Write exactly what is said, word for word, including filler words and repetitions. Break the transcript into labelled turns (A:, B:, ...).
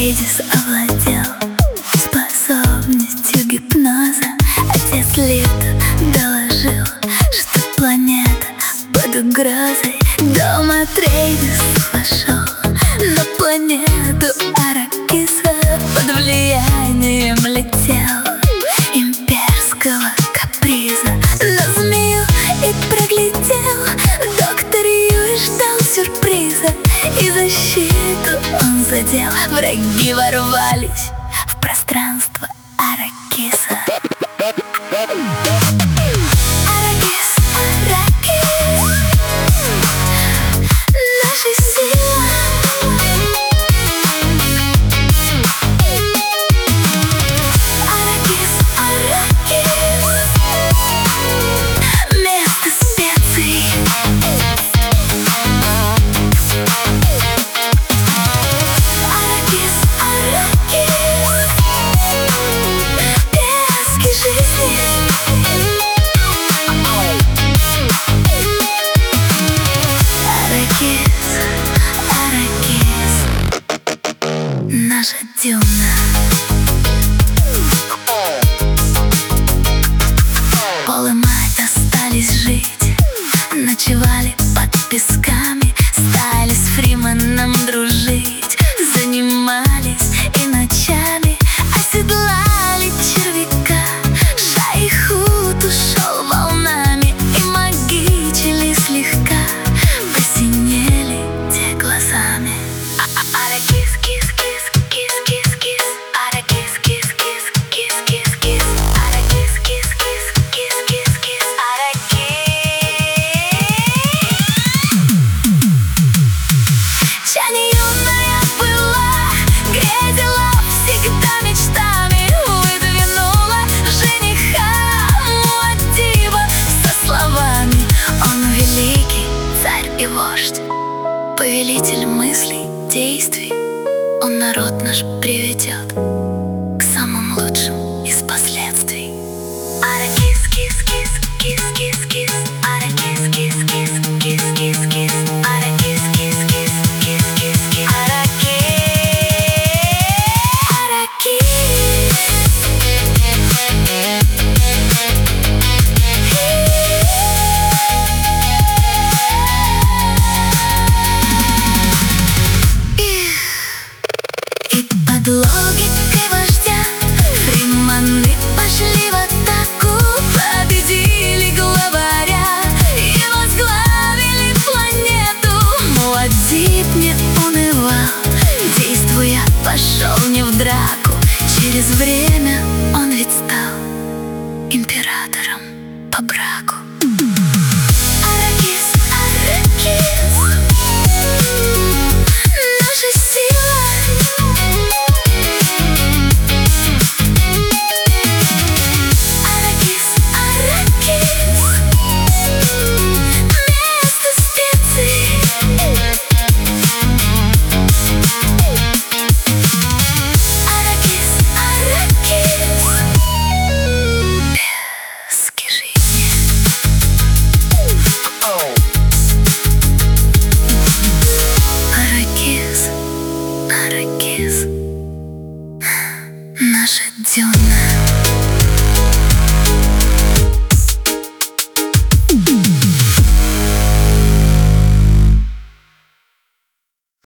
A: Атрейдис овладел способностью гипноза. Отец Лифт доложил, что планета под угрозой. Дом Атрейдис вошел на планету Аракиса. Под влиянием летел имперского каприза. На змею и проглядел. Доктор Юй ждал сюрприза, и защиту он задел. Враги ворвались в пространство Аракиса. Аракис, Аракис, наша сила. Аракис, Аракис, место специй. Аракис, Аракис, пески жизни. Аракис, Аракис, наша дюна. Пол и мать остались жить, ночевали под песками, стали с Фриманом дружить, занимались и ночами оседлали червяка. Шайхут ушел волнами, и магичили слегка, посинели те глазами. Аракис, кис, кис, кис, кис, кис. Аракис, кис, кис, кис, кис, кис. Аракис, кис, кис, кис, кис, кис. Аракис. Чань юная была, грезила всегда мечтами, выдвинула жениха Муаддиба со словами: он великий царь и вождь, повелитель мыслей, действий. Он народ наш приведет к самым лучшим из последствий. Аракис, кис, кис, кис, кис, кис. Аракис, кис, кис, кис, кис, кис. Аракис, кис, кис, кис, кис, кис. Аракис, и под логикой вождя Фриманы пошли в атаку, победили главаря и возглавили планету. Муаддиб не унывал, действуя, пошел не в драку. Через время он ведь стал императором по браку. Аракис, Аракис, наша сила. Аракис, Аракис, место специй. Аракис, Аракис, пески жизни. Аракис, Аракис, наша дюна.